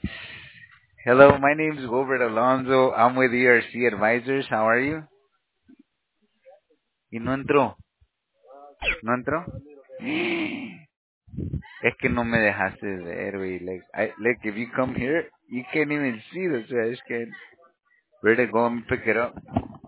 Hello, my name is Wilbert Alonso. I'm with ERC Advisors. How are you? Y no entró. ¿No entró? Es que no me dejaste ver, güey. Like, if you come here, you can't even see the trash can. Where'd it go? Let me pick it up.